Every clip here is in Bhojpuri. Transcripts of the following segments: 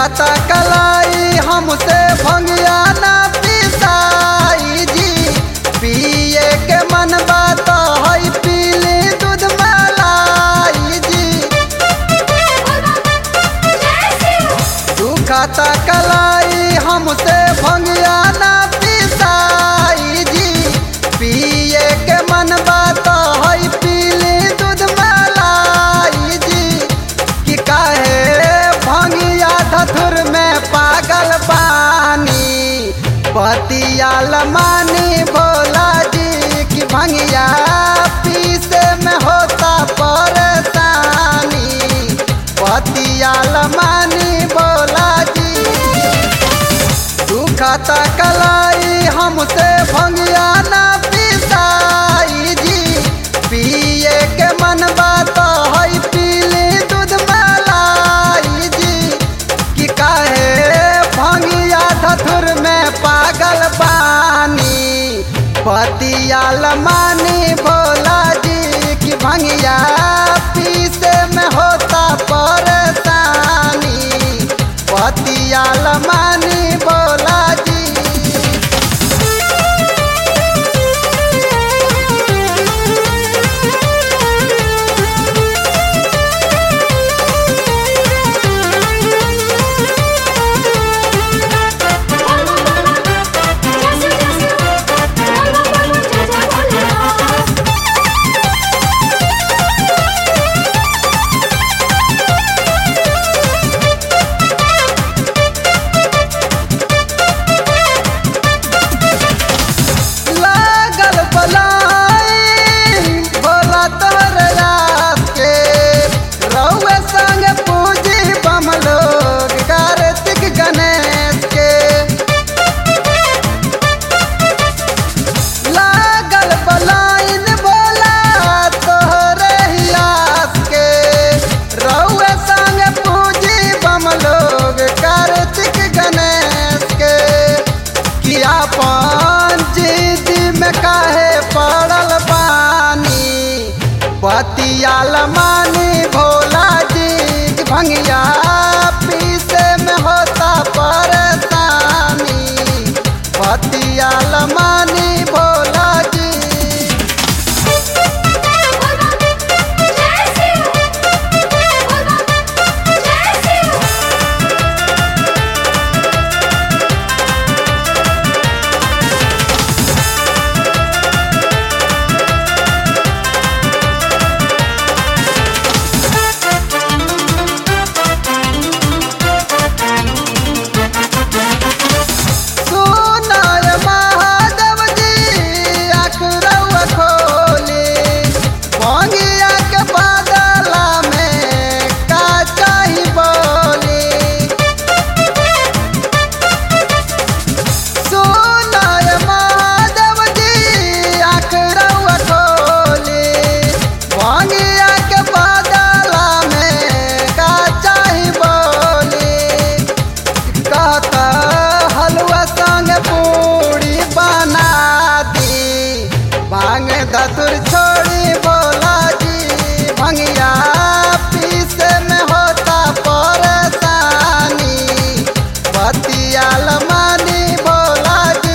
दुखाता कलाई हमसे भंगिया ना पिसाई जी। पिए के मन बात है पीली दूध मलाई जी। दुखाता कलाई हमसे भंगिया ना पिसाई जी। पिए के मन बात है पीली दूध मलाई जी। कि काहे भंगिया धतुर में पागल बानी पतियाल मानी भोला जी। कि भंगिया पीसे में होता परेशानी पतियाल मानी भोला जी। दुखता कलाई हमसे भंगिया ना पिसाई जी। पिए के मन बात है पीली दूध मलाई जी। कि काहे भंगिया धतुर में पागल बानी पतियाल मानी भोला जी। कि भंगिया पीसे में होता परेशानी पतियाल मानी भोला जी। पतियाल मानी भोला जी। भंगिया पीसे में होता परेशानी पतियाल मानी भोला जी। धतुर छोड़ी भोला जी। भंगिया पीसे में होता परेशानी पतियाल मानी भोला जी।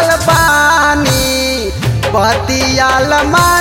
बानी बतियाल मा